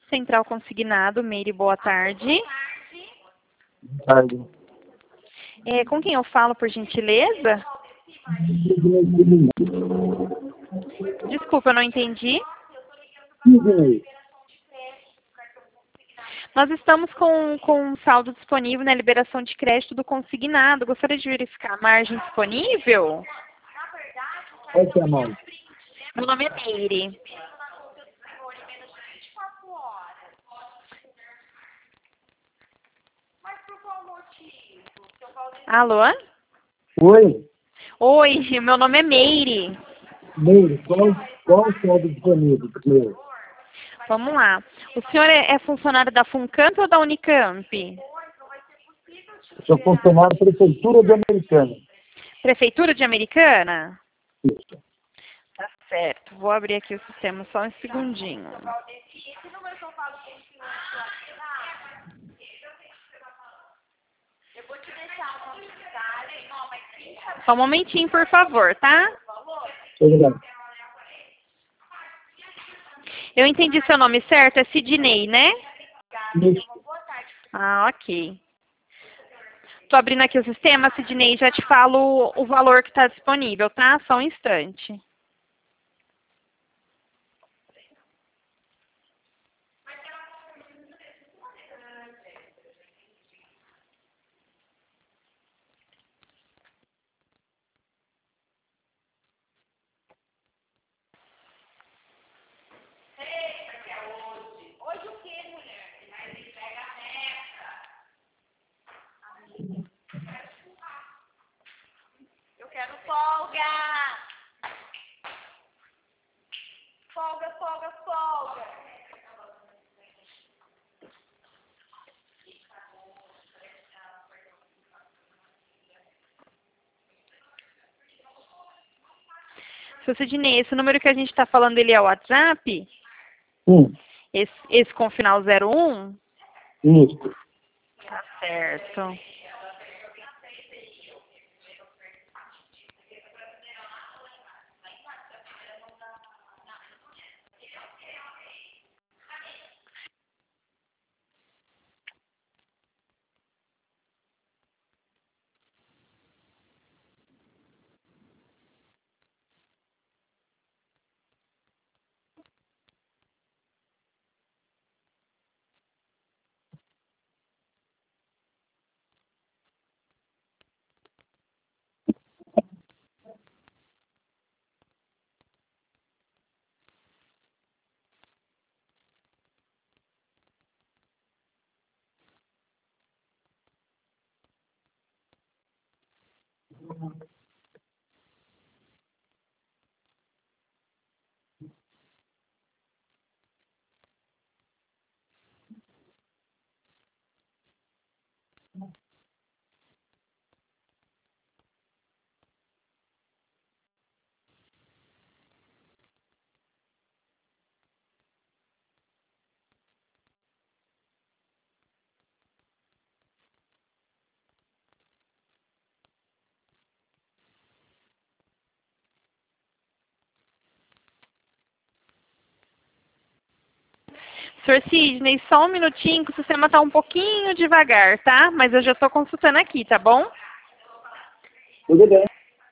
Central Consignado, Meire, boa tarde. Tarde. Com quem eu falo, por gentileza? Desculpa, eu não entendi. Nós estamos com saldo disponível na liberação de crédito do consignado. Gostaria de verificar a margem disponível? Qual que é a mão? Meu nome é Meire. Alô? Oi, Oi, meu nome é Meire. Meire, qual o saldo disponível? Porque Vamos lá. O senhor é funcionário da FUNCAMP ou da Unicamp? eu sou funcionário da Prefeitura de Americana. Prefeitura de Americana? Isso. Tá certo. Vou abrir aqui o sistema só um segundinho. Só um momentinho, por favor, tá? Obrigado. Eu entendi seu nome certo, é Sidney, né? Isso. Ah, ok. Tô abrindo aqui o sistema, Sidney, já te falo o valor que está disponível, tá? Só um instante. Eu quero folga! Folga, folga, folga! Seu Sidney, esse número que a gente está falando, ele é o WhatsApp? Sim, Esse com final 01? isso. Tá certo. Sr. Sidney, só um minutinho que o sistema está um pouquinho devagar, tá? Mas eu já estou consultando aqui, tá bom? Tudo bem.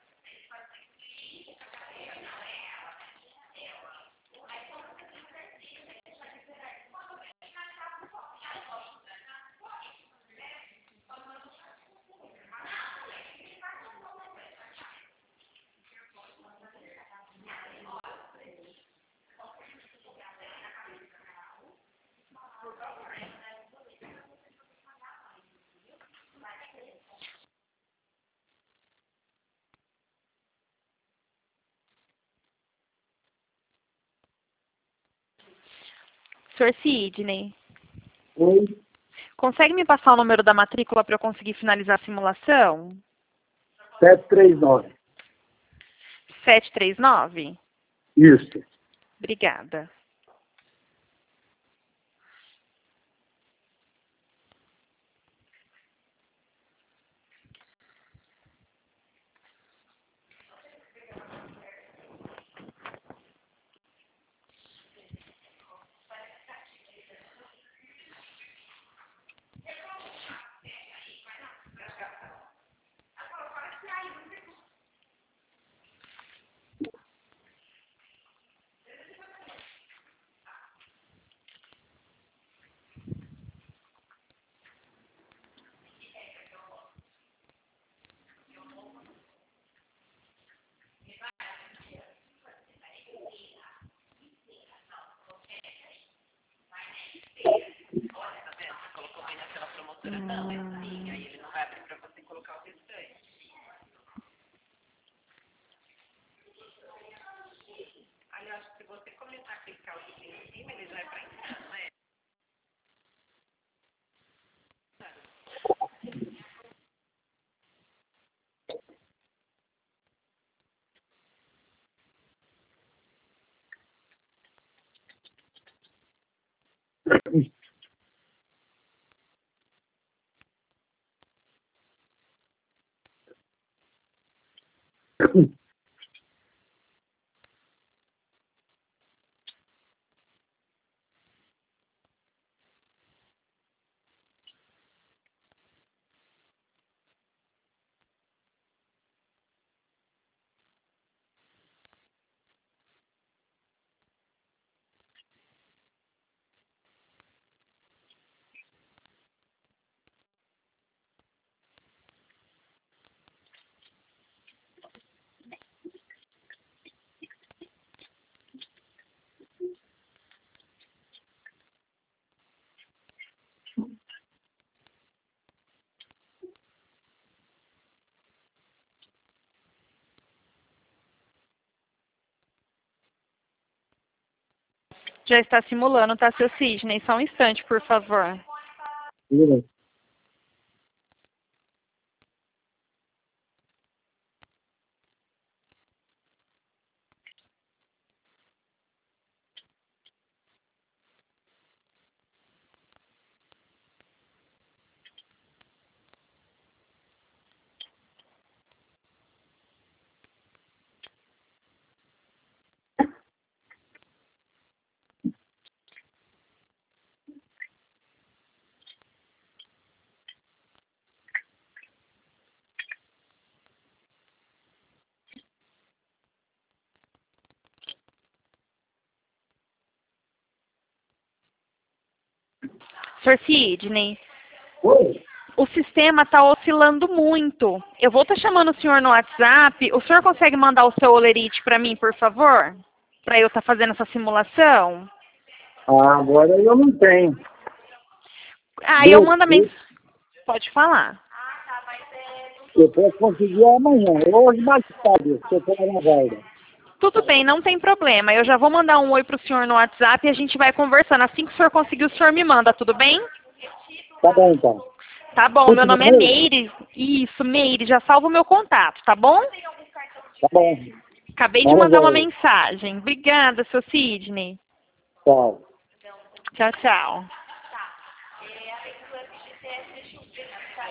Sr. Sidney, Oi, consegue me passar o número da matrícula para eu conseguir finalizar a simulação? 739. 739? Isso. Obrigada. Já está simulando, tá, seu Sidney? Só um instante, por favor. Beleza. Sr. Sidney, Oi? o sistema está oscilando muito. Eu vou estar chamando o senhor no WhatsApp. O senhor consegue mandar o seu olerite para mim, por favor? Para eu estar fazendo essa simulação? Agora eu não tenho. Eu mando a mensagem. Pode falar. Eu posso conseguir amanhã. Hoje mais tarde, se eu for na guarda. Tudo bem, não tem problema. Eu já vou mandar um oi para o senhor no WhatsApp e a gente vai conversando. Assim que o senhor conseguir, o senhor me manda, tudo bem? Tá bom, então. Tá bom, meu nome é Meire. Isso, Meire, já salva o meu contato, tá bom? Tá bom. Acabei de mandar uma mensagem. Obrigada, seu Sidney. Tchau. Tchau, tchau.